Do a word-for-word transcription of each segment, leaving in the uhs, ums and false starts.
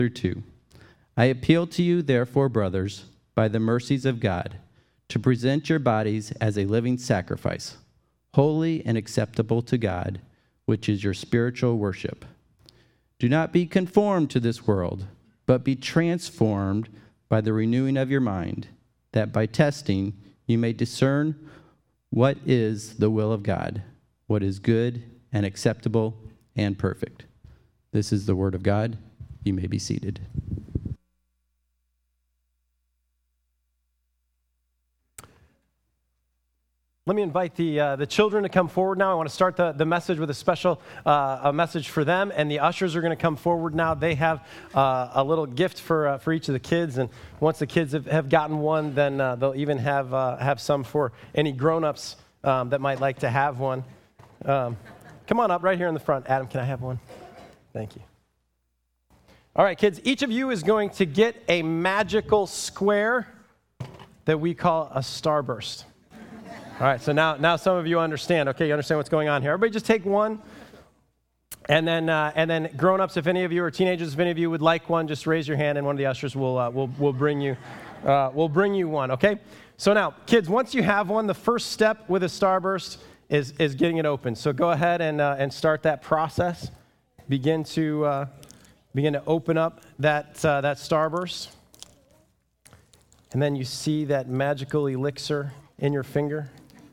two. I appeal to you, therefore, brothers, by the mercies of God, to present your bodies as a living sacrifice, holy and acceptable to God, which is your spiritual worship. Do not be conformed to this world, but be transformed by the renewing of your mind, that by testing you may discern what is the will of God, what is good and acceptable and perfect. This is the word of God. You may be seated. Let me invite the uh, the children to come forward now. I want to start the, the message with a special uh, a message for them, and the ushers are going to come forward now. They have uh, a little gift for uh, for each of the kids, and once the kids have, have gotten one, then uh, they'll even have uh, have some for any grown-ups um, that might like to have one. Um, come on up right here in the front. Adam, can I have one? Thank you. All right, kids, each of you is going to get a magical square that we call a starburst. All right, so now now some of you understand. Okay, you understand what's going on here. Everybody just take one. And then uh, and then grown-ups, if any of you, or teenagers, if any of you would like one, just raise your hand and one of the ushers will uh, will will bring you uh, will bring you one, okay? So now, kids, once you have one, the first step with a starburst is is getting it open. So go ahead and uh, and start that process. Begin to uh, begin to open up that uh, that starburst. And then you see that magical elixir in your finger.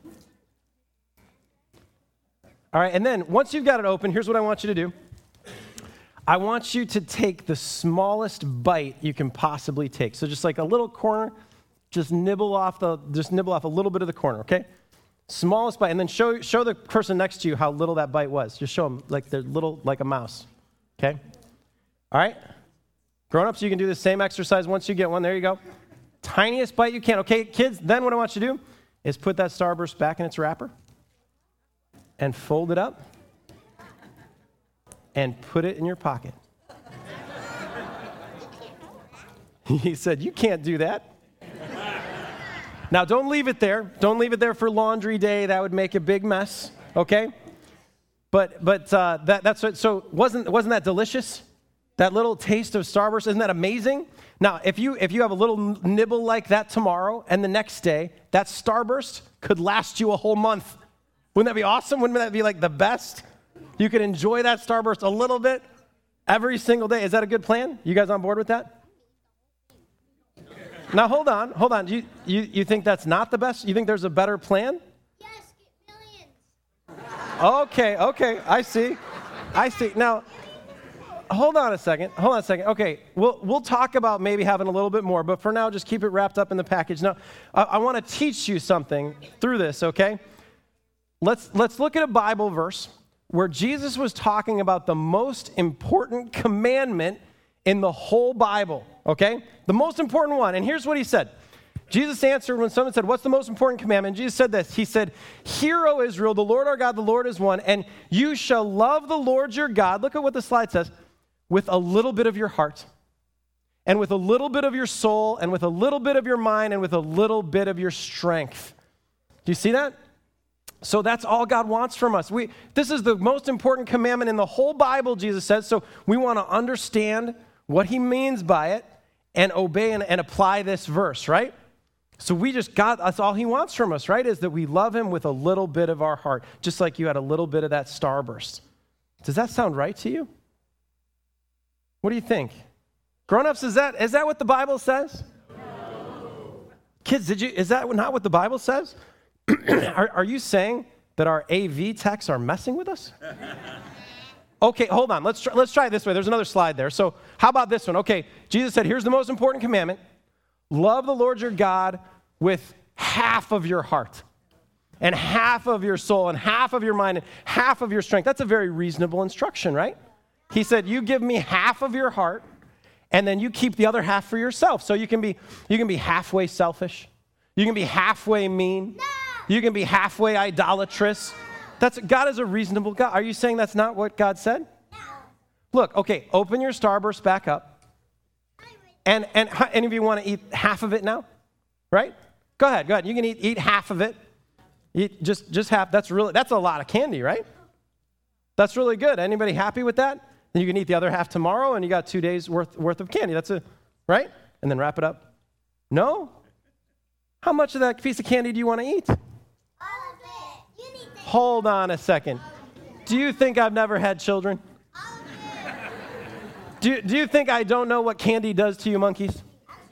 All right, and then once you've got it open, here's what I want you to do. I want you to take the smallest bite you can possibly take. So just like a little corner, just nibble off the just nibble off a little bit of the corner, okay? Smallest bite, and then show show the person next to you how little that bite was. Just show them like they're little, like a mouse, okay? All right? Grown-ups, you can do the same exercise once you get one. There you go. Tiniest bite you can. Okay, kids, then what I want you to do is put that starburst back in its wrapper and fold it up and put it in your pocket. He said, you can't do that. Now, don't leave it there. Don't leave it there for laundry day. That would make a big mess, okay? But but uh, that that's what, so wasn't wasn't that delicious? That little taste of starburst, isn't that amazing? Now, if you if you have a little nibble like that tomorrow and the next day, that starburst could last you a whole month. Wouldn't that be awesome? Wouldn't that be like the best? You could enjoy that starburst a little bit every single day. Is that a good plan? You guys on board with that? Now, hold on, hold on. You, you, you think that's not the best? You think there's a better plan? Yes, get millions. Okay, okay, I see. I see. Now, hold on a second. Hold on a second. Okay, we'll we'll talk about maybe having a little bit more, but for now, just keep it wrapped up in the package. Now, I, I want to teach you something through this, okay? Let's let's look at a Bible verse where Jesus was talking about the most important commandment in the whole Bible, okay? The most important one. And here's what he said. Jesus answered when someone said, what's the most important commandment? Jesus said this. He said, hear, O Israel, the Lord our God, the Lord is one, and you shall love the Lord your God. Look at what the slide says. With a little bit of your heart, and with a little bit of your soul, and with a little bit of your mind, and with a little bit of your strength. Do you see that? So that's all God wants from us. We, this is the most important commandment in the whole Bible, Jesus says. So we want to understand what he means by it and obey and, and apply this verse, right? So we just got, that's all he wants from us, right? Is that we love him with a little bit of our heart, just like you had a little bit of that starburst. Does that sound right to you? What do you think? Grown-ups, is that is that what the Bible says? No. Kids, did you? Is that not what the Bible says? are, are you saying that our A V techs are messing with us? Okay, hold on. Let's try, let's try it this way. There's another slide there. So how about this one? Okay, Jesus said, here's the most important commandment. Love the Lord your God with half of your heart and half of your soul and half of your mind and half of your strength. That's a very reasonable instruction, right? He said, you give me half of your heart and then you keep the other half for yourself. So you can be you can be halfway selfish. You can be halfway mean. No. You can be halfway idolatrous. That's God is a reasonable God. Are you saying that's not what God said? No. Look, okay, open your starburst back up. And and any of you want to eat half of it now? Right? Go ahead, go ahead. You can eat eat half of it. Eat just just half. That's really that's a lot of candy, right? That's really good. Anybody happy with that? Then you can eat the other half tomorrow, and you got two days worth, worth of candy. That's it, right? And then wrap it up. No? How much of that piece of candy do you want to eat? All of it. You need to Hold on a second. Do you think I've never had children? all of it. Do, do you think I don't know what candy does to you monkeys?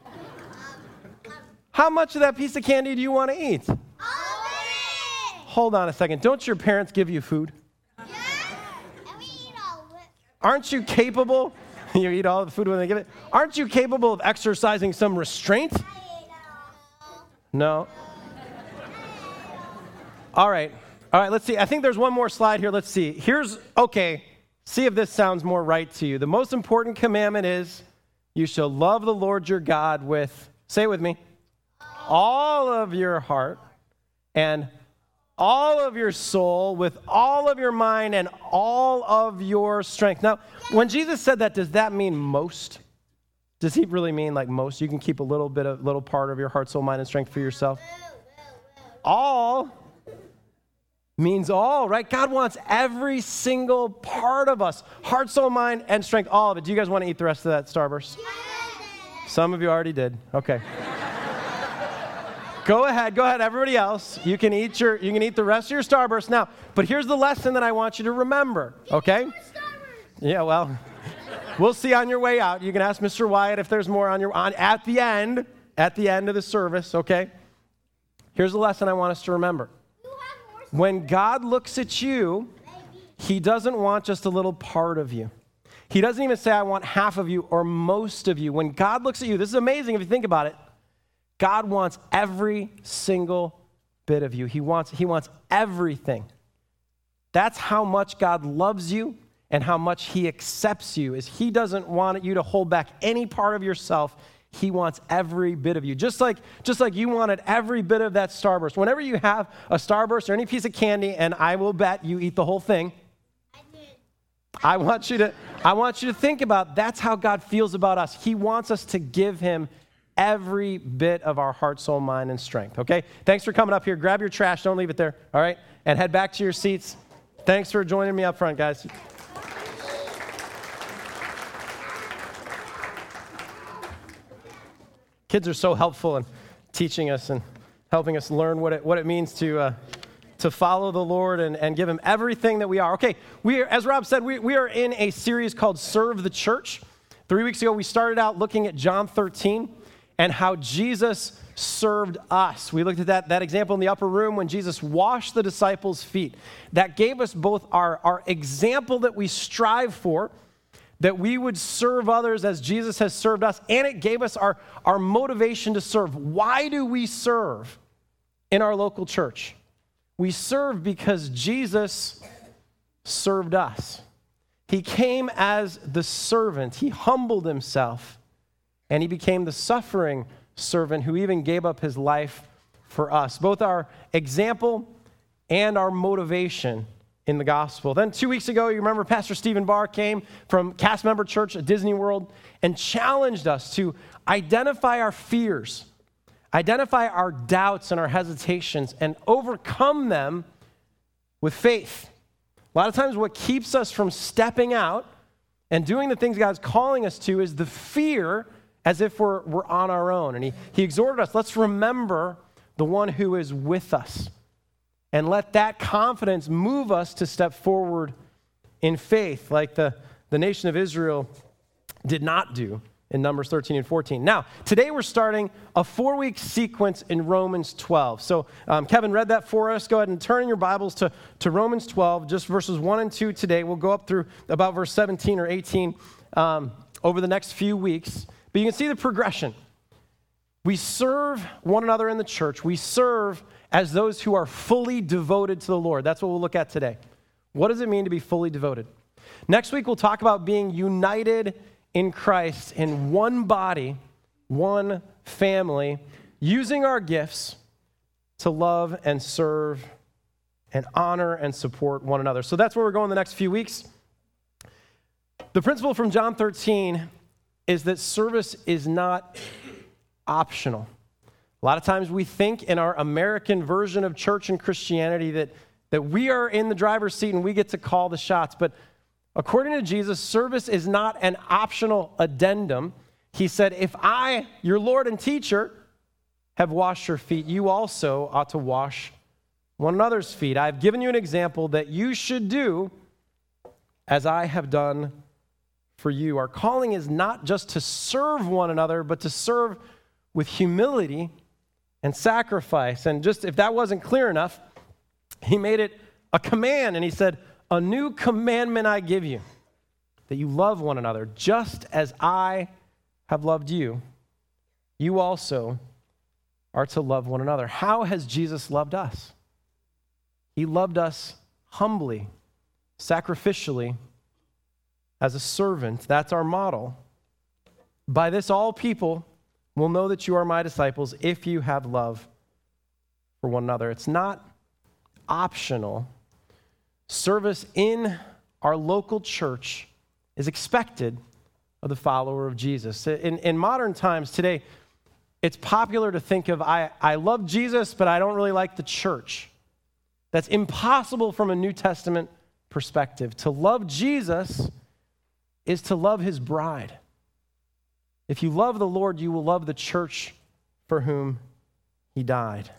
How much of that piece of candy do you want to eat? All of it. Hold on a second. Don't your parents give you food? Yes. And we eat all of it. Aren't you capable? You eat all the food when they give it. Aren't you capable of exercising some restraint? I ate all. No. All right. All right, let's see. I think there's one more slide here. Let's see. Here's, okay, see if this sounds more right to you. The most important commandment is you shall love the Lord your God with, say it with me, all of your heart and all of your soul, with all of your mind and all of your strength. Now, when Jesus said that, does that mean most? Does he really mean like most? You can keep a little bit of, little part of your heart, soul, mind, and strength for yourself? All means all, right? God wants every single part of us, heart, soul, mind, and strength, all of it. Do you guys want to eat the rest of that Starburst? Some of you already did. Okay. Go ahead, go ahead, everybody else. You can eat your, you can eat the rest of your Starburst now. But here's the lesson that I want you to remember, okay? Yeah, well, we'll see on your way out. You can ask Mister Wyatt if there's more on your on at the end, at the end of the service, okay? Here's the lesson I want us to remember. When God looks at you, he doesn't want just a little part of you. He doesn't even say, I want half of you or most of you. When God looks at you, this is amazing if you think about it. God wants every single bit of you. He wants, he wants everything. That's how much God loves you and how much he accepts you, is he doesn't want you to hold back any part of yourself. He wants every bit of you. Just like, just like you wanted every bit of that Starburst. Whenever you have a Starburst or any piece of candy, and I will bet you eat the whole thing, I did. I want you to, I want you to think about that's how God feels about us. He wants us to give him every bit of our heart, soul, mind, and strength, okay? Thanks for coming up here. Grab your trash. Don't leave it there, all right? And head back to your seats. Thanks for joining me up front, guys. Kids are so helpful in teaching us and helping us learn what it, what it means to, uh, to follow the Lord and, and give him everything that we are. Okay, we are, as Rob said, we, we are in a series called Serve the Church. Three weeks ago, we started out looking at John thirteen and how Jesus served us. We looked at that, that example in the upper room when Jesus washed the disciples' feet. That gave us both our, our example that we strive for, that we would serve others as Jesus has served us, and it gave us our, our motivation to serve. Why do we serve in our local church? We serve because Jesus served us. He came as the servant. He humbled himself, and he became the suffering servant who even gave up his life for us. Both our example and our motivation in the gospel. Then two weeks ago, you remember Pastor Stephen Barr came from Cast Member Church at Disney World and challenged us to identify our fears, identify our doubts and our hesitations, and overcome them with faith. A lot of times what keeps us from stepping out and doing the things God's calling us to is the fear as if we're, we're on our own. And he, he exhorted us, let's remember the one who is with us. And let that confidence move us to step forward in faith, like the, the nation of Israel did not do in Numbers thirteen and fourteen. Now, today we're starting a four-week sequence in Romans twelve. So um, Kevin read that for us. Go ahead and turn in your Bibles to, to Romans twelve, just verses one and two today. We'll go up through about verse seventeen or eighteen um, over the next few weeks. But you can see the progression. We serve one another in the church. We serve as those who are fully devoted to the Lord. That's what we'll look at today. What does it mean to be fully devoted? Next week, we'll talk about being united in Christ in one body, one family, using our gifts to love and serve and honor and support one another. So that's where we're going the next few weeks. The principle from John thirteen is that service is not optional. A lot of times we think in our American version of church and Christianity that, that we are in the driver's seat and we get to call the shots. But According to Jesus, service is not an optional addendum. He said, if I, your Lord and teacher, have washed your feet, you also ought to wash one another's feet. I've given you an example that you should do as I have done for you. Our calling is not just to serve one another, but to serve with humility and sacrifice. And just if that wasn't clear enough, he made it a command, and he said, a new commandment I give you, that you love one another, just as I have loved you. You also are to love one another. How has Jesus loved us? He loved us humbly, sacrificially, as a servant. That's our model. By this, all people will know that you are my disciples if you have love for one another. It's not optional. Service in our local church is expected of the follower of Jesus. In, in modern times today, it's popular to think of, I, I love Jesus, but I don't really like the church. That's impossible from a New Testament perspective. To love Jesus is to love his bride. If you love the Lord, you will love the church for whom he died.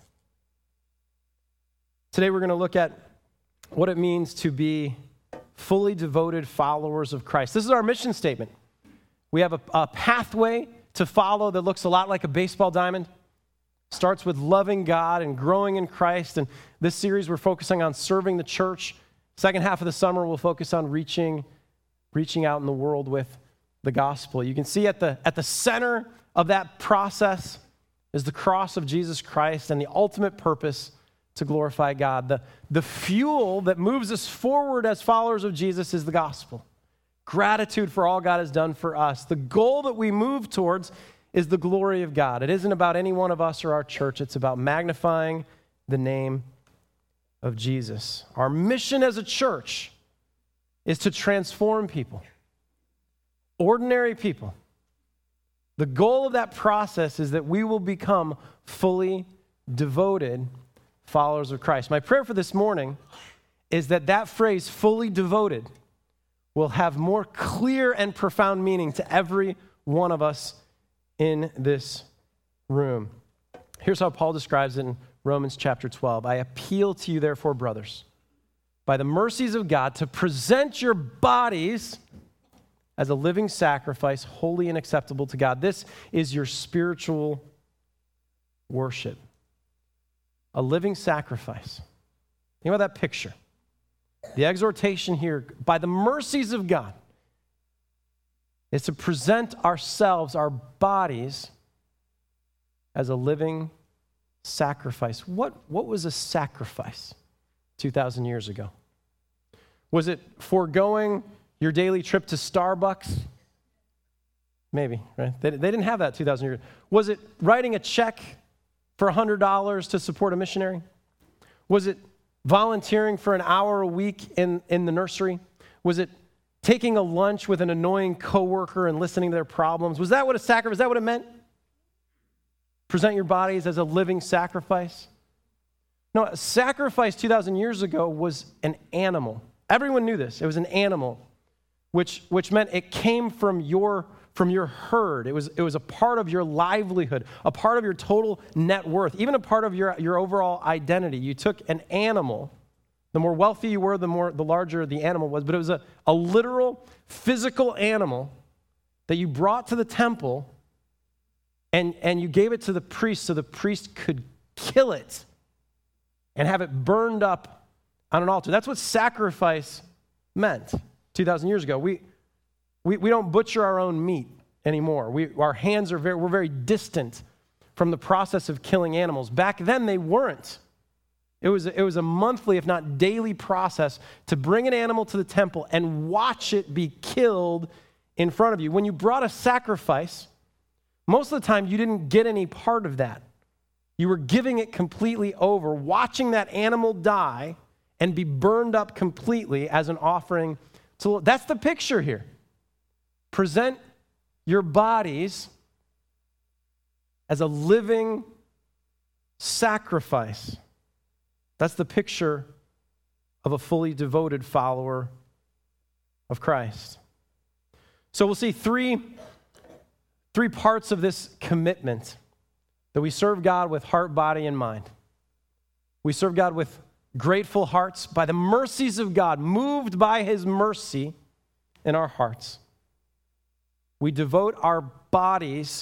Today we're going to look at what it means to be fully devoted followers of Christ. This is our mission statement. We have a, a pathway to follow that looks a lot like a baseball diamond. Starts with loving God and growing in Christ. And this series, we're focusing on serving the church. Second half of the summer, we'll focus on reaching, reaching out in the world with the gospel. You can see at the, at the center of that process is the cross of Jesus Christ and the ultimate purpose to glorify God. The, the fuel that moves us forward as followers of Jesus is the gospel. Gratitude for all God has done for us. The goal that we move towards is the glory of God. It isn't about any one of us or our church. It's about magnifying the name of Jesus. Our mission as a church is to transform people, ordinary people. The goal of that process is that we will become fully devoted followers of Christ. My prayer for this morning is that that phrase, fully devoted, will have more clear and profound meaning to every one of us in this room. Here's how Paul describes it in Romans chapter twelve. I appeal to you, therefore, brothers, by the mercies of God, to present your bodies as a living sacrifice, holy and acceptable to God. This is your spiritual worship. A living sacrifice. Think about that picture. The exhortation here, by the mercies of God, is to present ourselves, our bodies, as a living sacrifice. What, what was a sacrifice two thousand years ago? Was it foregoing your daily trip to Starbucks? Maybe, right? They, they didn't have that two thousand years ago. Was it writing a check for one hundred dollars to support a missionary? Was it volunteering for an hour a week in, in the nursery? Was it taking a lunch with an annoying coworker and listening to their problems? Was that what a sacrifice, is that what it meant? Present your bodies as a living sacrifice? No, a sacrifice two thousand years ago was an animal. Everyone knew this. It was an animal, which, which meant it came from your, from your herd. It was, it was a part of your livelihood, a part of your total net worth, even a part of your, your overall identity. You took an animal. The more wealthy you were, the more the larger the animal was. But it was a, a literal, physical animal that you brought to the temple, and, and you gave it to the priest so the priest could kill it and have it burned up on an altar. That's what sacrifice meant two thousand years ago. We, we, we don't butcher our own meat anymore. We, our hands are very, we're very distant from the process of killing animals. Back then, they weren't. It was, it was a monthly, if not daily process to bring an animal to the temple and watch it be killed in front of you. When you brought a sacrifice, most of the time you didn't get any part of that. You were giving it completely over, watching that animal die and be burned up completely as an offering to the Lord. That's the picture here. Present your bodies as a living sacrifice. That's the picture of a fully devoted follower of Christ. So we'll see three, three parts of this commitment, that we serve God with heart, body, and mind. We serve God with grateful hearts by the mercies of God, moved by his mercy in our hearts. We devote our bodies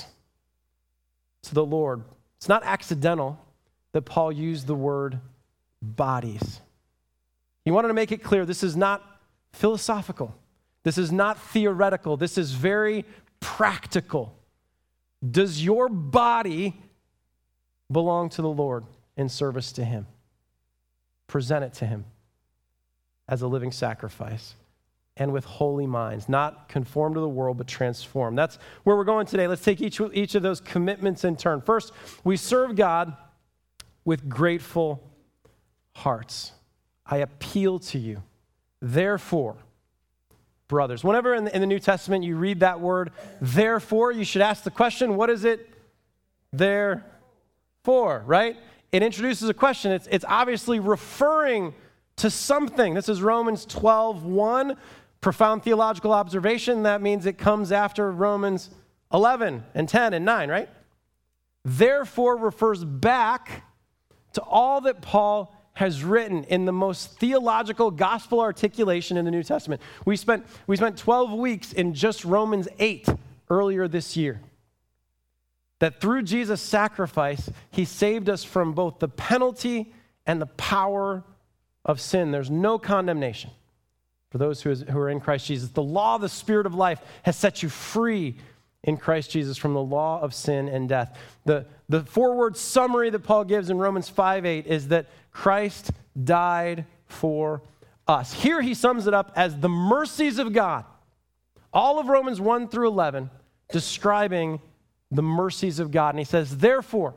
to the Lord. It's not accidental that Paul used the word bodies. He wanted to make it clear this is not philosophical. This is not theoretical. This is very practical. Does your body belong to the Lord in service to him? Present it to him as a living sacrifice and with holy minds, not conform to the world, but transform. That's where we're going today. Let's take each, each of those commitments in turn. First, we serve God with grateful hearts. I appeal to you, therefore, brothers. Whenever in the, in the New Testament you read that word, therefore, you should ask the question, what is it there for, right? It introduces a question. It's, it's obviously referring to something. This is Romans twelve one, profound theological observation. That means it comes after Romans eleven and ten and nine, right? Therefore refers back to all that Paul has written in the most theological gospel articulation in the New Testament. We spent, we spent twelve weeks in just Romans eight earlier this year. That through Jesus' sacrifice, he saved us from both the penalty and the power of sin. There's no condemnation for those who, is, who are in Christ Jesus. The law of the Spirit of life has set you free in Christ Jesus from the law of sin and death. The, the four-word summary that Paul gives in Romans five eight is that Christ died for us. Here he sums it up as the mercies of God. All of Romans one through eleven describing the mercies of God. And he says, therefore,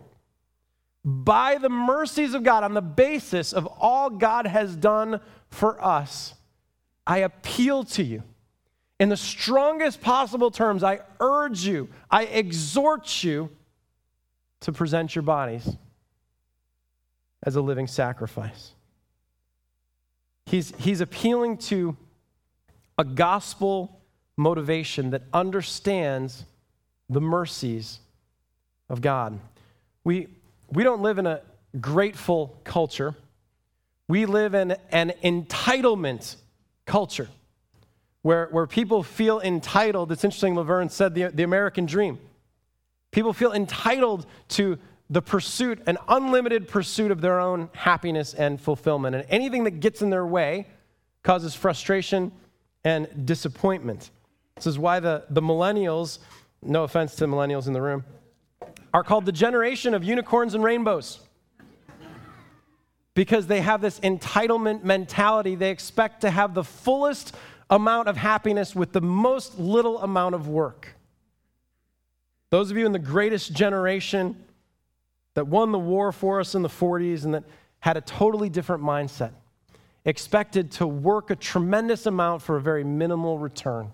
by the mercies of God, on the basis of all God has done for us, I appeal to you. In the strongest possible terms, I urge you, I exhort you to present your bodies as a living sacrifice. He's, he's appealing to a gospel motivation that understands the mercies of God. We, we don't live in a grateful culture. We live in an entitlement culture where, where people feel entitled. It's interesting, Laverne said the, the American dream. People feel entitled to the pursuit, an unlimited pursuit of their own happiness and fulfillment. And anything that gets in their way causes frustration and disappointment. This is why the, the millennials, no offense to millennials in the room, are called the generation of unicorns and rainbows. Because they have this entitlement mentality. They expect to have the fullest amount of happiness with the most little amount of work. Those of you in the greatest generation that won the war for us in the forties and that had a totally different mindset, expected to work a tremendous amount for a very minimal return.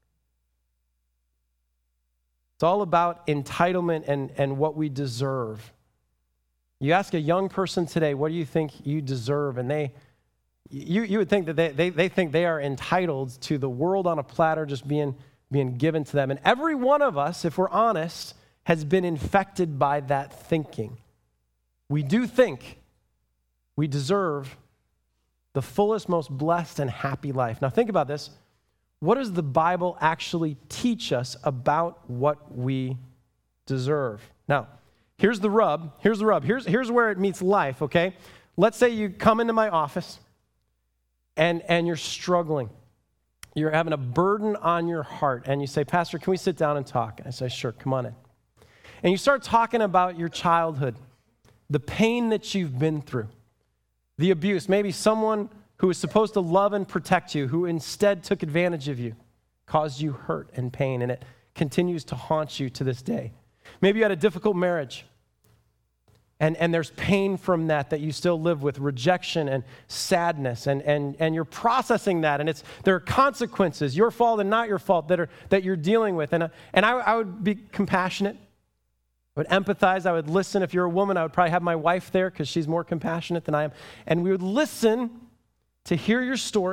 It's all about entitlement and, and what we deserve. You ask a young person today, what do you think you deserve? And they, you, you would think that they, they, they think they are entitled to the world on a platter just being, being given to them. And every one of us, if we're honest, has been infected by that thinking. We do think we deserve the fullest, most blessed, and happy life. Now think about this. What does the Bible actually teach us about what we deserve? Now, here's the rub. Here's the rub. Here's, here's where it meets life, okay? Let's say you come into my office and, and you're struggling. You're having a burden on your heart, and you say, Pastor, can we sit down and talk? And I say, sure, come on in. And you start talking about your childhood, the pain that you've been through, the abuse, maybe someone who was supposed to love and protect you, who instead took advantage of you, caused you hurt and pain, and it continues to haunt you to this day. Maybe you had a difficult marriage, and, and there's pain from that that you still live with, rejection and sadness, and, and, and you're processing that, and it's there are consequences, your fault and not your fault, that are that you're dealing with. And, and I, I would be compassionate. I would empathize. I would listen. If you're a woman, I would probably have my wife there because she's more compassionate than I am. And we would listen to hear your story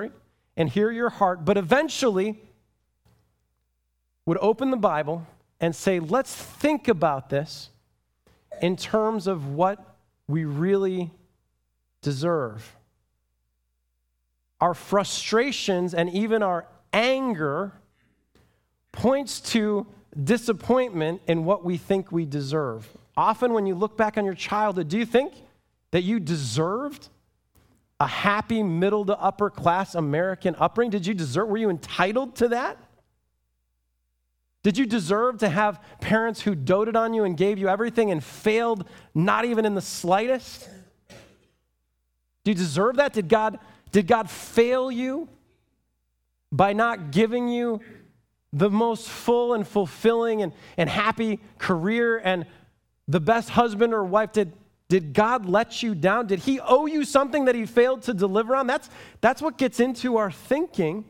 and hear your heart, but eventually would open the Bible and say, let's think about this in terms of what we really deserve. Our frustrations and even our anger points to disappointment in what we think we deserve. Often when you look back on your childhood, do you think that you deserved a happy middle to upper class American upbringing? Did you deserve, were you entitled to that? Did you deserve to have parents who doted on you and gave you everything and failed not even in the slightest? Do you deserve that? Did God, did God fail you by not giving you the most full and fulfilling and, and happy career and the best husband or wife? Did, did God let you down? Did he owe you something that he failed to deliver on? That's, that's what gets into our thinking.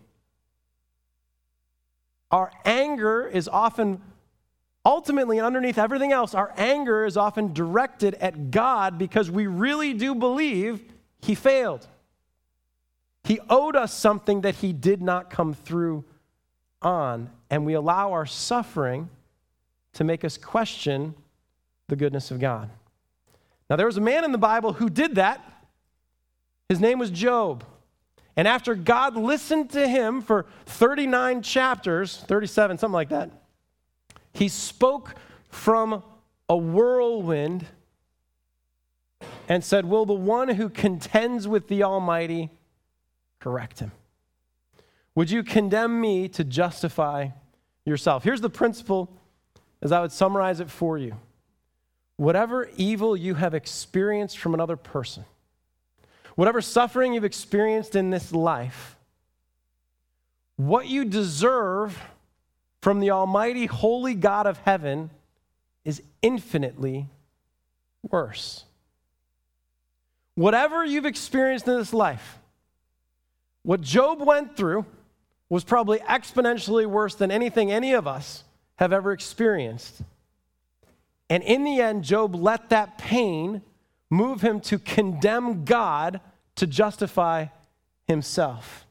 Our anger is often, ultimately and underneath everything else, our anger is often directed at God because we really do believe he failed. He owed us something that he did not come through on, and we allow our suffering to make us question the goodness of God. Now, there was a man in the Bible who did that. His name was Job. And after God listened to him for thirty-nine chapters, thirty-seven, something like that, he spoke from a whirlwind and said, will the one who contends with the Almighty correct him? Would you condemn me to justify yourself? Here's the principle as I would summarize it for you. Whatever evil you have experienced from another person, whatever suffering you've experienced in this life, what you deserve from the almighty, holy God of heaven is infinitely worse. Whatever you've experienced in this life, what Job went through was probably exponentially worse than anything any of us have ever experienced. And in the end, Job let that pain move him to condemn God to justify himself.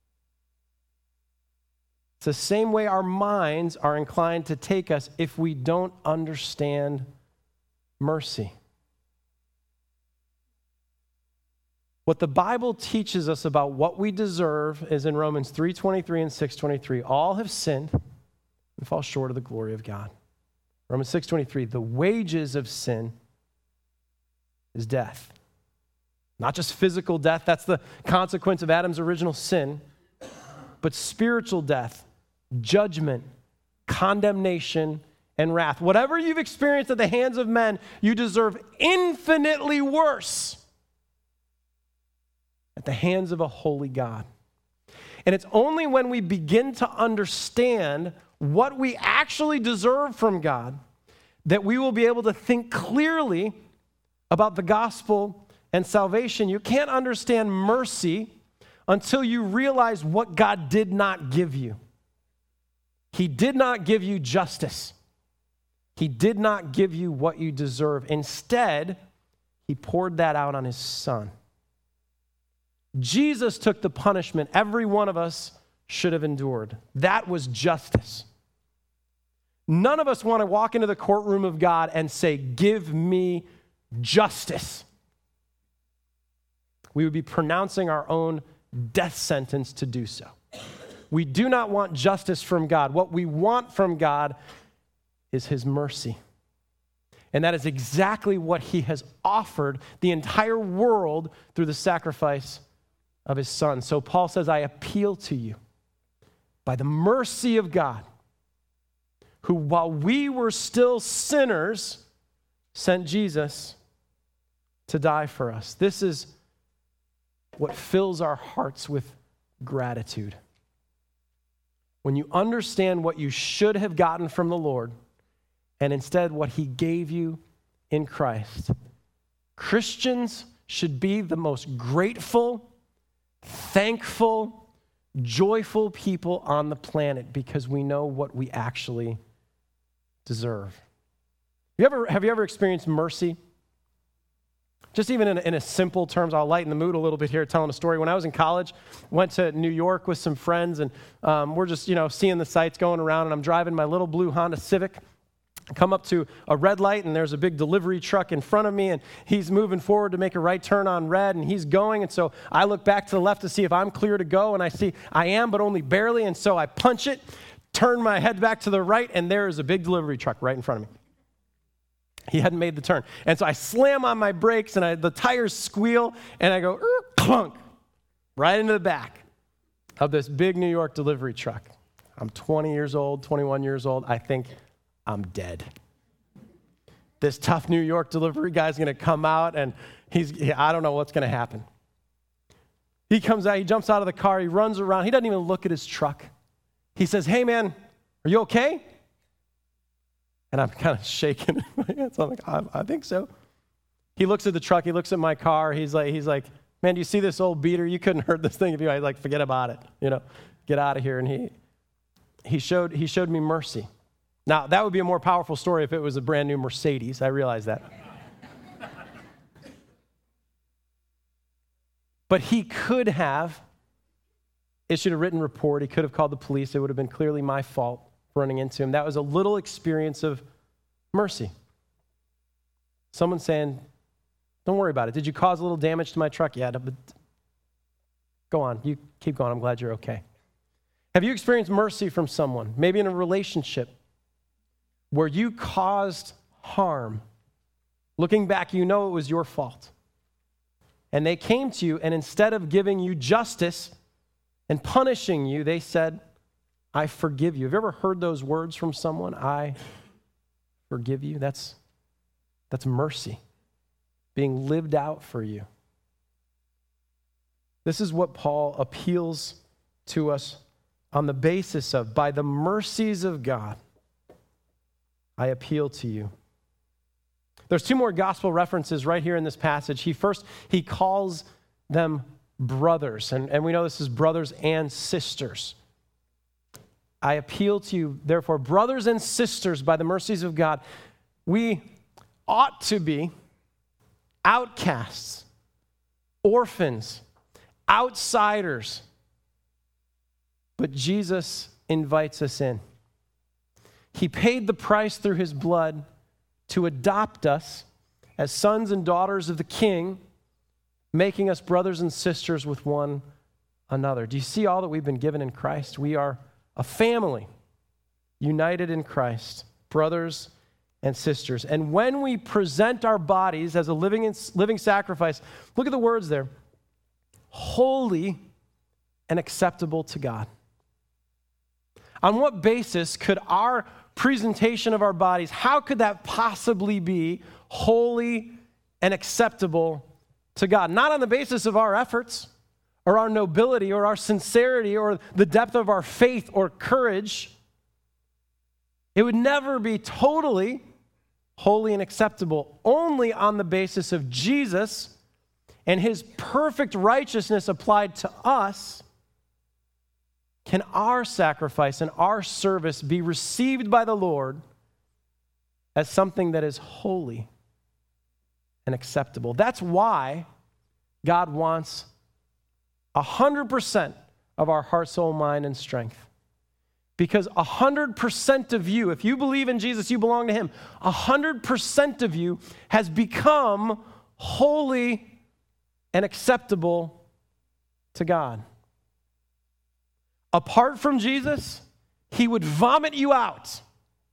It's the same way our minds are inclined to take us if we don't understand mercy. What the Bible teaches us about what we deserve is in Romans three twenty-three and six twenty-three. All have sinned and fall short of the glory of God. Romans six twenty-three, the wages of sin is death. Not just physical death, that's the consequence of Adam's original sin, but spiritual death, judgment, condemnation, and wrath. Whatever you've experienced at the hands of men, you deserve infinitely worse at the hands of a holy God. And it's only when we begin to understand what we actually deserve from God that we will be able to think clearly about the gospel and salvation. You can't understand mercy until you realize what God did not give you. He did not give you justice. He did not give you what you deserve. Instead, he poured that out on his son. Jesus took the punishment every one of us should have endured. That was justice. None of us want to walk into the courtroom of God and say, give me justice. We would be pronouncing our own death sentence to do so. We do not want justice from God. What we want from God is his mercy. And that is exactly what he has offered the entire world through the sacrifice of his son. So Paul says, I appeal to you by the mercy of God, who while we were still sinners, sent Jesus to die for us. This is what fills our hearts with gratitude. When you understand what you should have gotten from the Lord, and instead what he gave you in Christ, Christians should be the most grateful, thankful, joyful people on the planet because we know what we actually deserve. You ever, have you ever experienced mercy? Just even in, in a simple terms, I'll lighten the mood a little bit here telling a story. When I was in college, went to New York with some friends, and um, we're just, you know, seeing the sights going around, and I'm driving my little blue Honda Civic. I come up to a red light, and there's a big delivery truck in front of me, and he's moving forward to make a right turn on red, and he's going, and so I look back to the left to see if I'm clear to go, and I see I am, but only barely, and so I punch it, turn my head back to the right, and there is a big delivery truck right in front of me. He hadn't made the turn. And so I slam on my brakes, and I, the tires squeal, and I go, er, clunk, right into the back of this big New York delivery truck. I'm twenty years old, twenty-one years old. I think I'm dead. This tough New York delivery guy's going to come out, and he's, I don't know what's going to happen. He comes out, he jumps out of the car, he runs around. He doesn't even look at his truck. He says, hey, man, are you okay? And I'm kind of shaking. So I'm like, I, I think so. He looks at the truck. He looks at my car. He's like, he's like, man, do you see this old beater? You couldn't hurt this thing if you I like forget about it. You know, get out of here. And he he showed he showed me mercy. Now that would be a more powerful story if it was a brand new Mercedes. I realize that. But he could have issued a written report. He could have called the police. It would have been clearly my fault running into him. That was a little experience of mercy. Someone saying, don't worry about it. Did you cause a little damage to my truck? Yeah, but go on. You keep going. I'm glad you're okay. Have you experienced mercy from someone, maybe in a relationship, where you caused harm? Looking back, you know it was your fault. And they came to you, and instead of giving you justice and punishing you, they said, I forgive you. Have you ever heard those words from someone? I forgive you. That's, that's mercy being lived out for you. This is what Paul appeals to us on the basis of, by the mercies of God, I appeal to you. There's two more gospel references right here in this passage. He first, he calls them brothers, and, and we know this is brothers and sisters. I appeal to you, therefore, brothers and sisters, by the mercies of God. We ought to be outcasts, orphans, outsiders. But Jesus invites us in. He paid the price through his blood to adopt us as sons and daughters of the King, making us brothers and sisters with one another. Do you see all that we've been given in Christ? We are a family united in Christ, brothers and sisters. And when we present our bodies as a living living sacrifice, look at the words there, holy and acceptable to God. On what basis could our presentation of our bodies, how could that possibly be holy and acceptable to God? Not on the basis of our efforts, or our nobility, or our sincerity, or the depth of our faith or courage. It would never be totally holy and acceptable, only on the basis of Jesus and his perfect righteousness applied to us. Can our sacrifice and our service be received by the Lord as something that is holy and acceptable? That's why God wants one hundred percent of our heart, soul, mind, and strength. Because one hundred percent of you, if you believe in Jesus, you belong to him, one hundred percent of you has become holy and acceptable to God. Apart from Jesus, he would vomit you out.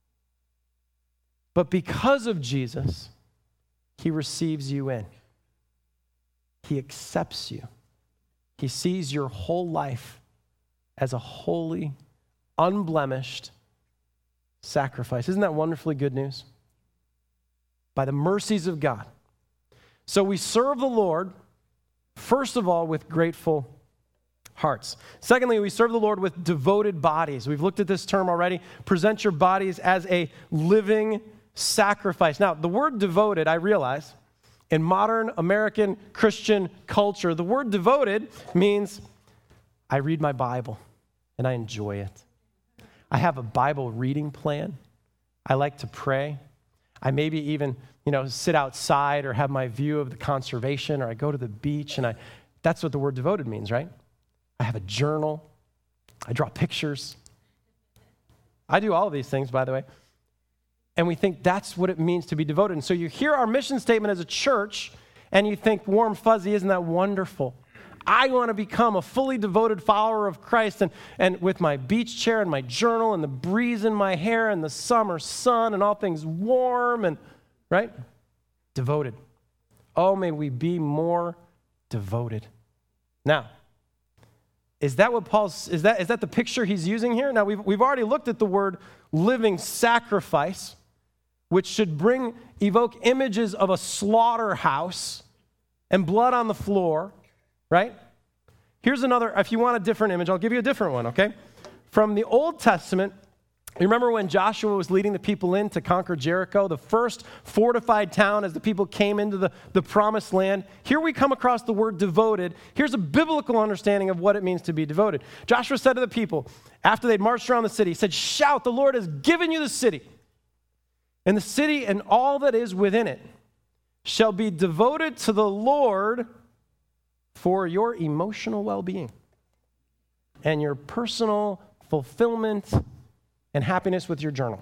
But because of Jesus, he receives you in. He accepts you. He sees your whole life as a holy, unblemished sacrifice. Isn't that wonderfully good news? By the mercies of God. So we serve the Lord, first of all, with grateful hearts. Secondly, we serve the Lord with devoted bodies. We've looked at this term already. Present your bodies as a living sacrifice. Now, the word devoted, I realize, in modern American Christian culture, the word devoted means I read my Bible and I enjoy it. I have a Bible reading plan. I like to pray. I maybe even, you know, sit outside or have my view of the conservation, or I go to the beach, and I, that's what the word devoted means, right? I have a journal. I draw pictures. I do all of these things, by the way. And we think that's what it means to be devoted. And so you hear our mission statement as a church, and you think, warm, fuzzy, isn't that wonderful? I want to become a fully devoted follower of Christ, and, and with my beach chair and my journal and the breeze in my hair and the summer sun and all things warm and, right? Devoted. Oh, may we be more devoted. Now, is that what Paul's, is that, is that the picture he's using here? Now, we've, we've already looked at the word living sacrifice, which should bring, evoke images of a slaughterhouse and blood on the floor, right? Here's another, if you want a different image, I'll give you a different one, okay? From the Old Testament, you remember when Joshua was leading the people in to conquer Jericho, the first fortified town as the people came into the, the promised land? Here we come across the word devoted. Here's a biblical understanding of what it means to be devoted. Joshua said to the people, after they'd marched around the city, he said, shout, the Lord has given you the city, and the city and all that is within it shall be devoted to the Lord for your emotional well-being and your personal fulfillment and happiness with your journal.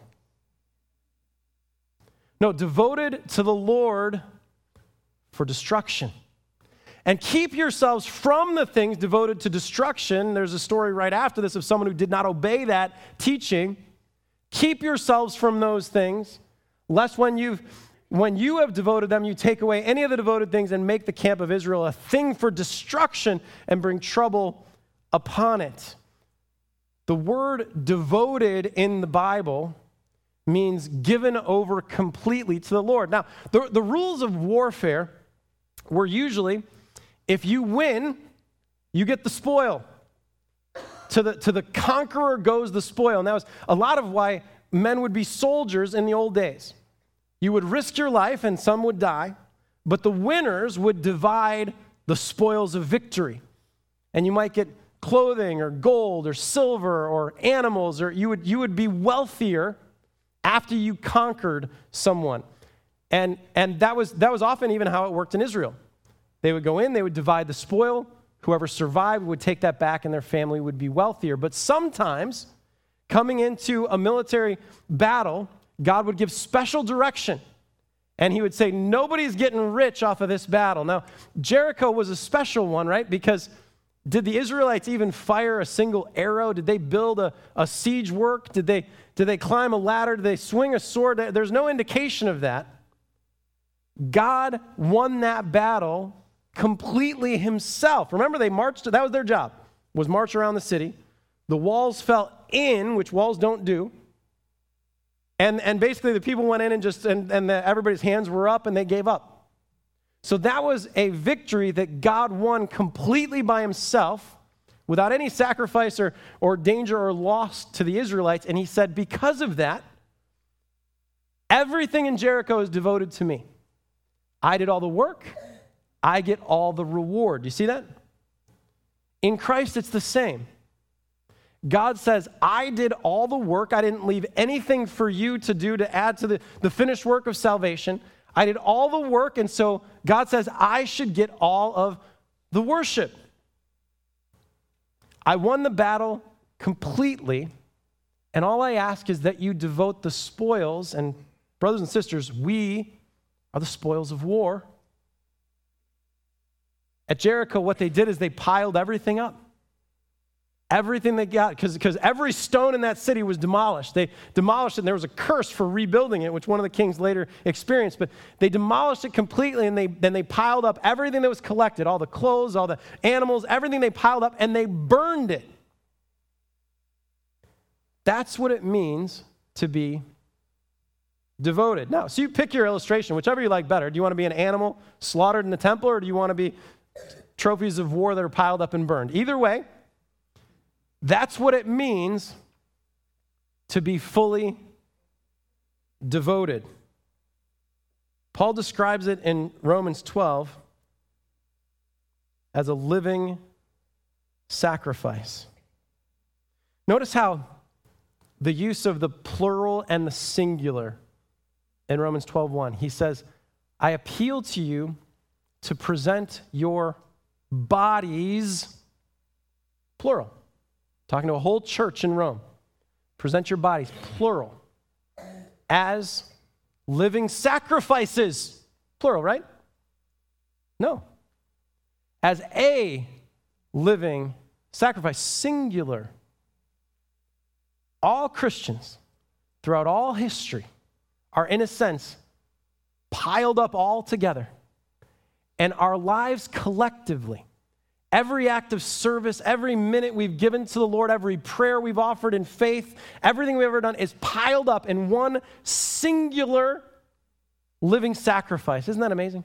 No, devoted to the Lord for destruction. And keep yourselves from the things devoted to destruction. There's a story right after this of someone who did not obey that teaching. Keep yourselves from those things, lest when you've When you have devoted them, you take away any of the devoted things and make the camp of Israel a thing for destruction and bring trouble upon it. The word devoted in the Bible means given over completely to the Lord. Now, the, the rules of warfare were usually, if you win, you get the spoil. To the, to the conqueror goes the spoil. And that was a lot of why men would be soldiers in the old days. You would risk your life and some would die, but the winners would divide the spoils of victory. And you might get clothing or gold or silver or animals, or you would, you would be wealthier after you conquered someone. And, and that was, that was often even how it worked in Israel. They would go in, they would divide the spoil. Whoever survived would take that back and their family would be wealthier. But sometimes, coming into a military battle, God would give special direction, and he would say, nobody's getting rich off of this battle. Now, Jericho was a special one, right? Because did the Israelites even fire a single arrow? Did they build a, a siege work? Did they, did they climb a ladder? Did they swing a sword? There's no indication of that. God won that battle completely himself. Remember, they marched, that was their job, was march around the city. The walls fell in, which walls don't do. And, and basically the people went in and just, and, and the, everybody's hands were up and they gave up. So that was a victory that God won completely by himself without any sacrifice or, or danger or loss to the Israelites. And he said, because of that, everything in Jericho is devoted to me. I did all the work. I get all the reward. You see that? In Christ, it's the same. God says, I did all the work. I didn't leave anything for you to do to add to the, the finished work of salvation. I did all the work, and so God says, I should get all of the worship. I won the battle completely, and all I ask is that you devote the spoils, and brothers and sisters, we are the spoils of war. At Jericho, what they did is they piled everything up. Everything they got, because because every stone in that city was demolished. They demolished it, and there was a curse for rebuilding it, which one of the kings later experienced. But they demolished it completely, and they then they piled up everything that was collected, all the clothes, all the animals, everything they piled up, and they burned it. That's what it means to be devoted. Now, so you pick your illustration, whichever you like better. Do you want to be an animal slaughtered in the temple, or do you want to be trophies of war that are piled up and burned? Either way, that's what it means to be fully devoted. Paul describes it in Romans twelve as a living sacrifice. Notice how the use of the plural and the singular in Romans twelve one. He says, I appeal to you to present your bodies, plural, talking to a whole church in Rome. Present your bodies, plural, as living sacrifices, plural, right? No. As a living sacrifice, singular. All Christians throughout all history are, in a sense, piled up all together. And our lives collectively, every act of service, every minute we've given to the Lord, every prayer we've offered in faith, everything we've ever done is piled up in one singular living sacrifice. Isn't that amazing?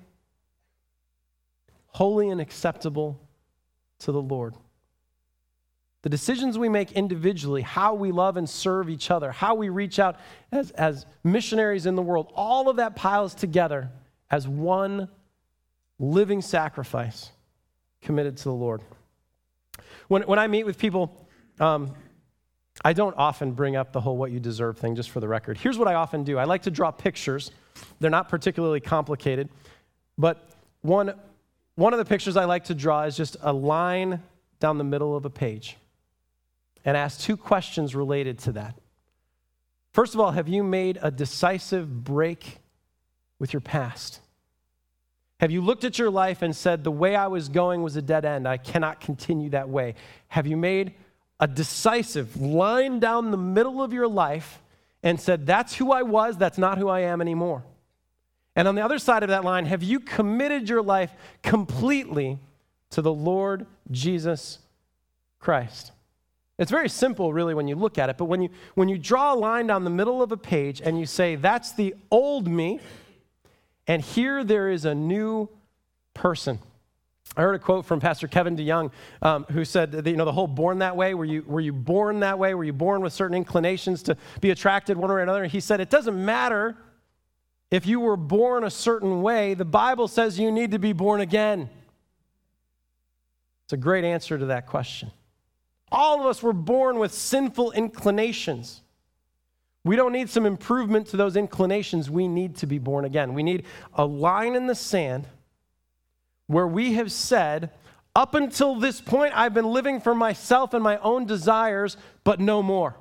Holy and acceptable to the Lord. The decisions we make individually, how we love and serve each other, how we reach out as, as missionaries in the world, all of that piles together as one living sacrifice committed to the Lord. When, when I meet with people, um, I don't often bring up the whole what you deserve thing, just for the record. Here's what I often do. I like to draw pictures. They're not particularly complicated, but one, one of the pictures I like to draw is just a line down the middle of a page and ask two questions related to that. First of all, have you made a decisive break with your past? Have you looked at your life and said, the way I was going was a dead end. I cannot continue that way. Have you made a decisive line down the middle of your life and said, that's who I was, that's not who I am anymore? And on the other side of that line, have you committed your life completely to the Lord Jesus Christ? It's very simple, really, when you look at it, but when you, when you draw a line down the middle of a page and you say, that's the old me, and here there is a new person. I heard a quote from Pastor Kevin DeYoung um, who said, that, you know, the whole born that way, were you, were you born that way? Were you born with certain inclinations to be attracted one way or another? And he said, it doesn't matter if you were born a certain way. The Bible says you need to be born again. It's a great answer to that question. All of us were born with sinful inclinations. We don't need some improvement to those inclinations. We need to be born again. We need a line in the sand where we have said, up until this point, I've been living for myself and my own desires, but no more.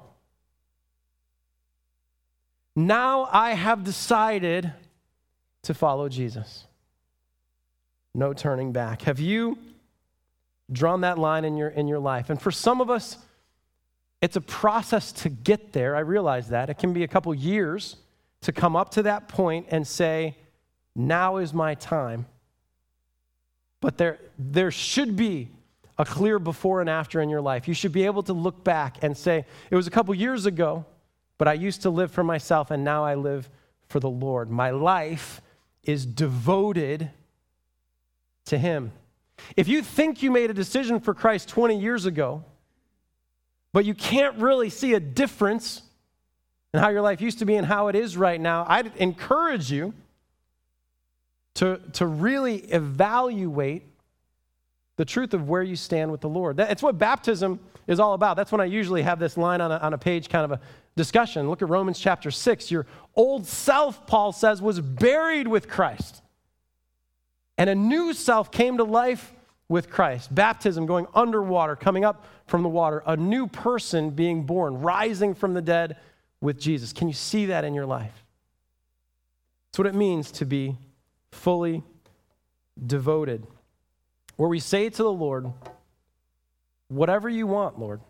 Now I have decided to follow Jesus. No turning back. Have you drawn that line in your in your life? And for some of us, it's a process to get there. I realize that. It can be a couple years to come up to that point and say, now is my time. But there, there should be a clear before and after in your life. You should be able to look back and say, it was a couple years ago, but I used to live for myself and now I live for the Lord. My life is devoted to Him. If you think you made a decision for Christ twenty years ago, but you can't really see a difference in how your life used to be and how it is right now, I'd encourage you to, to really evaluate the truth of where you stand with the Lord. That's what baptism is all about. That's when I usually have this line on a, on a page, kind of a discussion. Look at Romans chapter six. Your old self, Paul says, was buried with Christ. And a new self came to life with Christ. Baptism, going underwater, coming up from the water. A new person being born, rising from the dead with Jesus. Can you see that in your life? That's what it means to be fully devoted. Where we say to the Lord, whatever you want, Lord,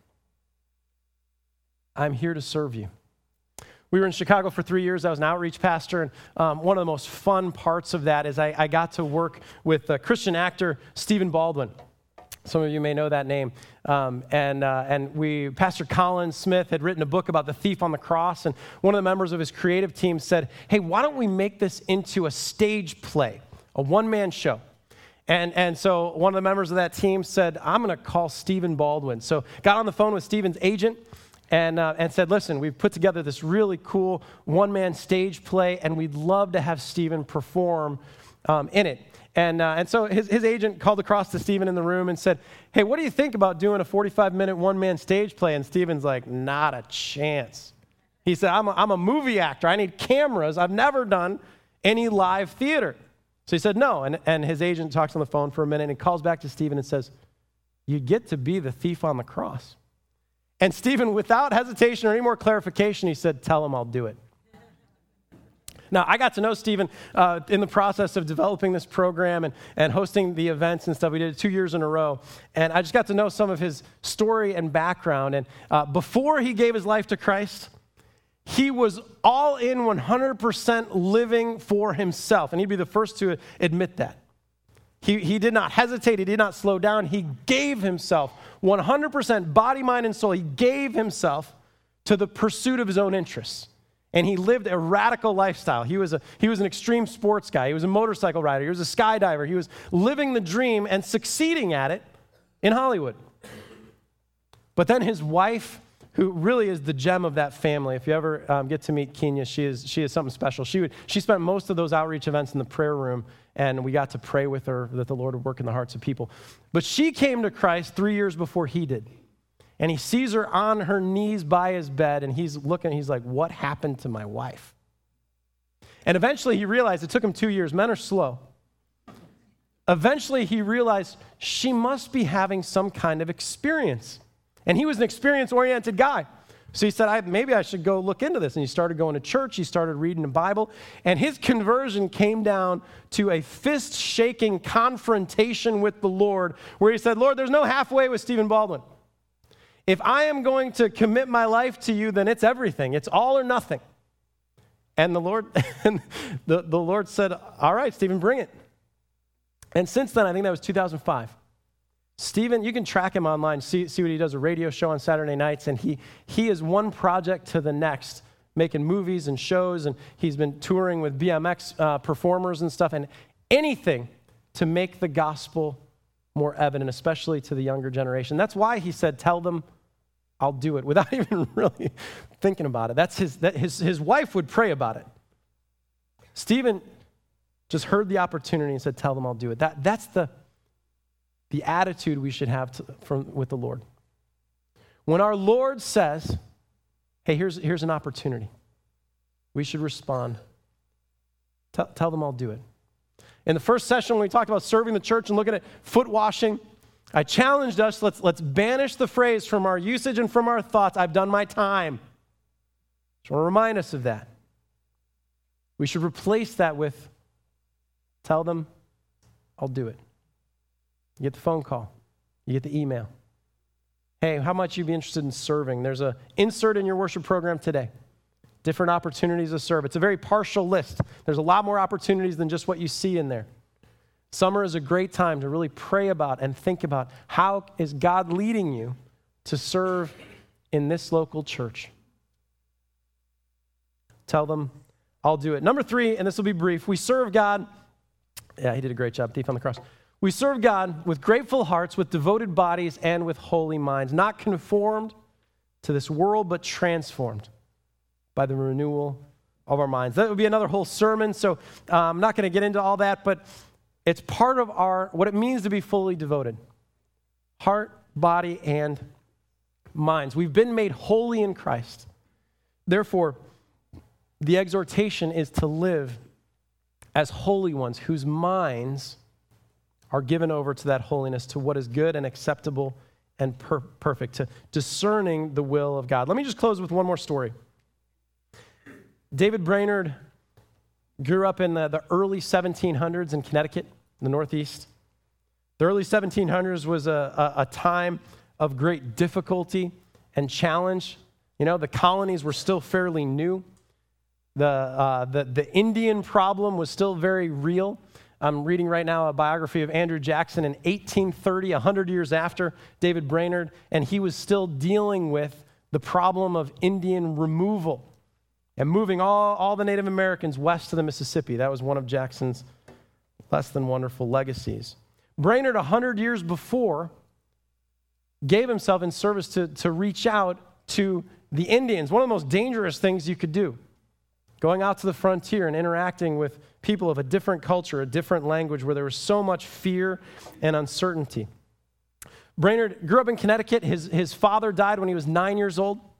I'm here to serve you. We were in Chicago for three years. I was an outreach pastor, and um, one of the most fun parts of that is I, I got to work with uh, Christian actor Stephen Baldwin. Some of you may know that name. Um, and uh, and we, Pastor Colin Smith had written a book about the thief on the cross, and one of the members of his creative team said, hey, why don't we make this into a stage play, a one-man show? And and so one of the members of that team said, I'm going to call Stephen Baldwin. So got on the phone with Stephen's agent, And, uh, and said, listen, we've put together this really cool one-man stage play, and we'd love to have Stephen perform um, in it. And, uh, and so his, his agent called across to Stephen in the room and said, hey, what do you think about doing a forty-five minute one-man stage play? And Stephen's like, not a chance. He He said, I'm a, I'm a movie actor. I need cameras. I've never done any live theater. So he said, no. And, and his agent talks on the phone for a minute and calls back to Stephen and says, you get to be the thief on the cross. And Stephen, without hesitation or any more clarification, he said, tell him I'll do it. Now, I got to know Stephen uh, in the process of developing this program and, and hosting the events and stuff. We did it two years in a row. And I just got to know some of his story and background. And uh, before he gave his life to Christ, he was all in one hundred percent living for himself. And he'd be the first to admit that. He, he did not hesitate. He did not slow down. He gave himself one hundred percent body, mind, and soul. He gave himself to the pursuit of his own interests. And he lived a radical lifestyle. He was, a, he was an extreme sports guy. He was a motorcycle rider. He was a skydiver. He was living the dream and succeeding at it in Hollywood. But then his wife, who really is the gem of that family, if you ever um, get to meet Kenya, she is, she is something special. She, would, she spent most of those outreach events in the prayer room, and we got to pray with her that the Lord would work in the hearts of people. But she came to Christ three years before he did. And he sees her on her knees by his bed, and he's looking, he's like, what happened to my wife? And eventually he realized, it took him two years, men are slow. Eventually he realized she must be having some kind of experience. And he was an experience-oriented guy. So he said, I, maybe I should go look into this. And he started going to church, he started reading the Bible, and his conversion came down to a fist-shaking confrontation with the Lord, where he said, Lord, there's no halfway with Stephen Baldwin. If I am going to commit my life to you, then it's everything. It's all or nothing. And the Lord, and the, the Lord said, all right, Stephen, bring it. And since then, I think that was two thousand five. Stephen, you can track him online, see, see what he does, a radio show on Saturday nights, and he, he is one project to the next, making movies and shows, and he's been touring with B M X uh, performers and stuff, and anything to make the gospel more evident, especially to the younger generation. That's why he said, tell them I'll do it, without even really thinking about it. That's his, that his, his wife would pray about it. Stephen just heard the opportunity and said, tell them I'll do it. That, that's the, the attitude we should have to, from, with the Lord. When our Lord says, hey, here's, here's an opportunity, we should respond. Tell, tell them I'll do it. In the first session, when we talked about serving the church and looking at foot washing, I challenged us, let's, let's banish the phrase from our usage and from our thoughts, I've done my time. Just want to remind us of that. We should replace that with, tell them, I'll do it. You get the phone call. You get the email. Hey, how much you'd be interested in serving? There's an insert in your worship program today. Different opportunities to serve. It's a very partial list. There's a lot more opportunities than just what you see in there. Summer is a great time to really pray about and think about how is God leading you to serve in this local church. Tell them, I'll do it. Number three, and this will be brief, we serve God. Yeah, he did a great job, thief on the cross. We serve God with grateful hearts, with devoted bodies, and with holy minds, not conformed to this world, but transformed by the renewal of our minds. That would be another whole sermon, so uh, I'm not going to get into all that, but it's part of our, what it means to be fully devoted. Heart, body, and minds. We've been made holy in Christ. Therefore, the exhortation is to live as holy ones whose minds are given over to that holiness, to what is good and acceptable and per- perfect, to discerning the will of God. Let me just close with one more story. David Brainerd grew up in the, the early seventeen hundreds in Connecticut, in the Northeast. The early seventeen hundreds was a, a, a time of great difficulty and challenge. You know, the colonies were still fairly new. The, uh, the, the Indian problem was still very real. I'm reading right now a biography of Andrew Jackson in eighteen thirty, one hundred years after David Brainerd, and he was still dealing with the problem of Indian removal and moving all, all the Native Americans west to the Mississippi. That was one of Jackson's less than wonderful legacies. Brainerd, one hundred years before, gave himself in service to, to reach out to the Indians, one of the most dangerous things you could do. Going out to the frontier and interacting with people of a different culture, a different language, where there was so much fear and uncertainty. Brainerd grew up in Connecticut. His, his father died when he was nine years old.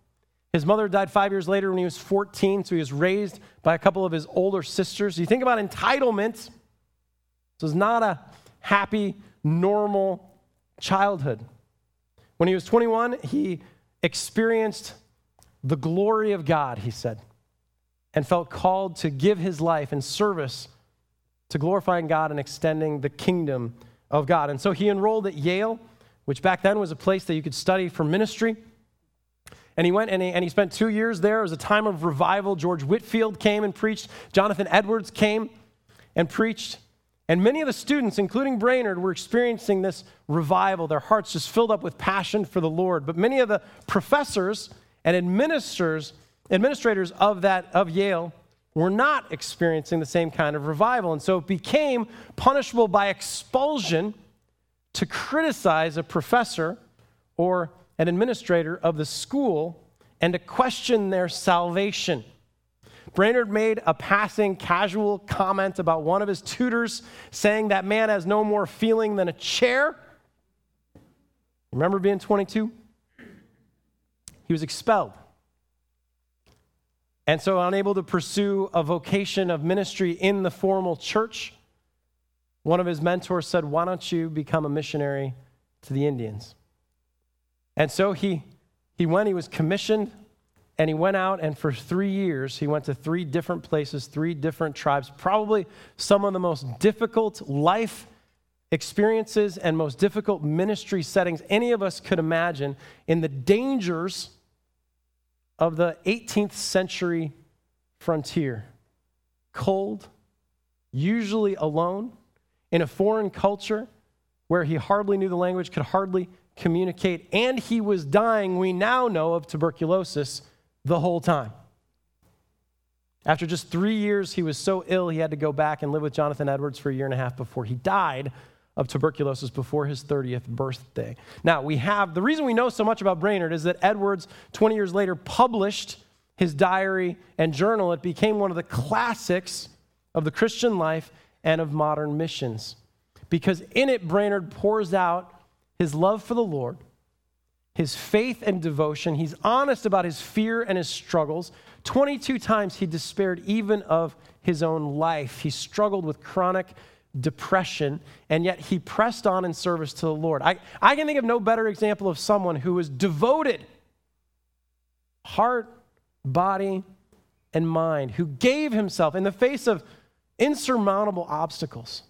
His mother died five years later when he was fourteen, so he was raised by a couple of his older sisters. You think about entitlement. This was not a happy, normal childhood. When he was twenty-one, he experienced the glory of God, he said, and felt called to give his life in service to glorifying God and extending the kingdom of God. And so he enrolled at Yale, which back then was a place that you could study for ministry. And he went and he, and he spent two years there. It was a time of revival. George Whitefield came and preached. Jonathan Edwards came and preached. And many of the students, including Brainerd, were experiencing this revival. Their hearts just filled up with passion for the Lord. But many of the professors and administrators, administrators of that of Yale were not experiencing the same kind of revival. And so it became punishable by expulsion to criticize a professor or an administrator of the school and to question their salvation. Brainerd made a passing casual comment about one of his tutors saying that man has no more feeling than a chair. Remember being twenty-two? He was expelled. And so unable to pursue a vocation of ministry in the formal church, one of his mentors said, "Why don't you become a missionary to the Indians?" And so he, he went, he was commissioned, and he went out, and for three years, he went to three different places, three different tribes, probably some of the most difficult life experiences and most difficult ministry settings any of us could imagine in the dangers of the eighteenth century frontier. Cold, usually alone, in a foreign culture where he hardly knew the language, could hardly communicate, and he was dying, we now know, of tuberculosis the whole time. After just three years, he was so ill he had to go back and live with Jonathan Edwards for a year and a half before he died of tuberculosis before his thirtieth birthday. Now, we have, the reason we know so much about Brainerd is that Edwards, twenty years later, published his diary and journal. It became one of the classics of the Christian life and of modern missions. Because in it, Brainerd pours out his love for the Lord, his faith and devotion. He's honest about his fear and his struggles. twenty-two times he despaired even of his own life. He struggled with chronic depression, and yet he pressed on in service to the Lord. I, I can think of no better example of someone who was devoted, heart, body, and mind, who gave himself in the face of insurmountable obstacles.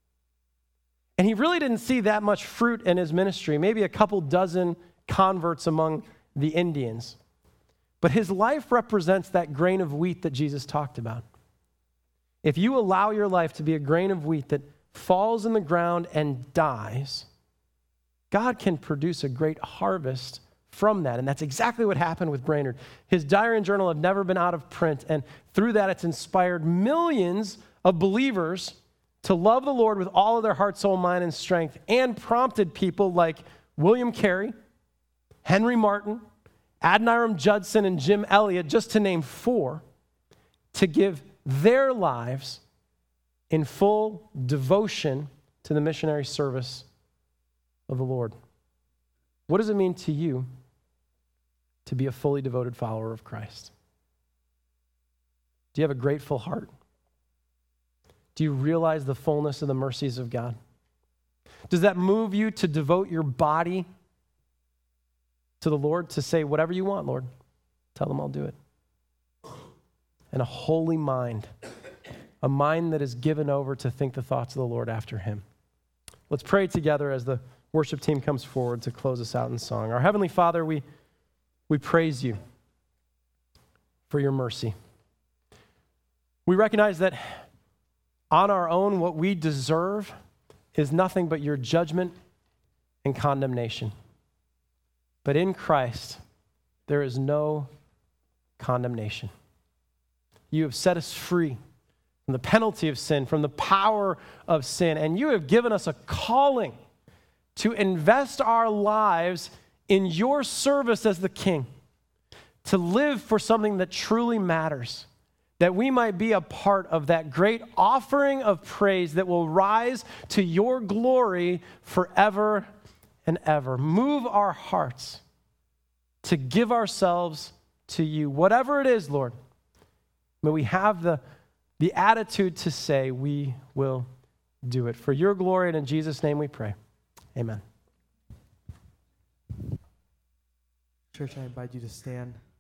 And he really didn't see that much fruit in his ministry, maybe a couple dozen converts among the Indians. But his life represents that grain of wheat that Jesus talked about. If you allow your life to be a grain of wheat that falls in the ground and dies, God can produce a great harvest from that. And that's exactly what happened with Brainerd. His diary and journal have never been out of print, and through that it's inspired millions of believers to love the Lord with all of their heart, soul, mind, and strength, and prompted people like William Carey, Henry Martin, Adoniram Judson, and Jim Elliot, just to name four, to give their lives in full devotion to the missionary service of the Lord. What does it mean to you to be a fully devoted follower of Christ? Do you have a grateful heart? Do you realize the fullness of the mercies of God? Does that move you to devote your body to the Lord, to say, whatever you want, Lord, tell him I'll do it? And a holy mind, a mind that is given over to think the thoughts of the Lord after him. Let's pray together as the worship team comes forward to close us out in song. Our Heavenly Father, we, we praise you for your mercy. We recognize that on our own, what we deserve is nothing but your judgment and condemnation. But in Christ, there is no condemnation. You have set us free from the penalty of sin, from the power of sin, and you have given us a calling to invest our lives in your service as the King, to live for something that truly matters, that we might be a part of that great offering of praise that will rise to your glory forever and ever. Move our hearts to give ourselves to you. Whatever it is, Lord, may we have the, the attitude to say we will do it. For your glory and in Jesus' name we pray. Amen. Church, I invite you to stand.